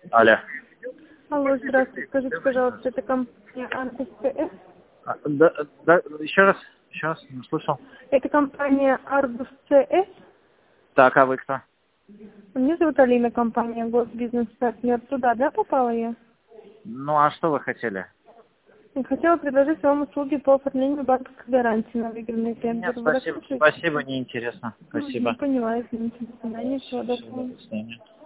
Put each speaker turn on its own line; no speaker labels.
Алло.
Алло, здравствуйте. Скажите, пожалуйста, это компания Argus CS?
Да, еще раз, не слышал.
Это компания Argus CS?
Так, а вы кто?
Меня зовут Алина, компания Госбизнес-партнер. Туда, да, попала я?
Ну, а что вы хотели?
Я хотела предложить вам услуги по оформлению банковской гарантии на выигранный
Нет,
тендер. Вы
спасибо,
рассмотрите?
спасибо, неинтересно. Спасибо.
Поняла, извините. До свидания, всего
Всего,
доброго.
до свидания.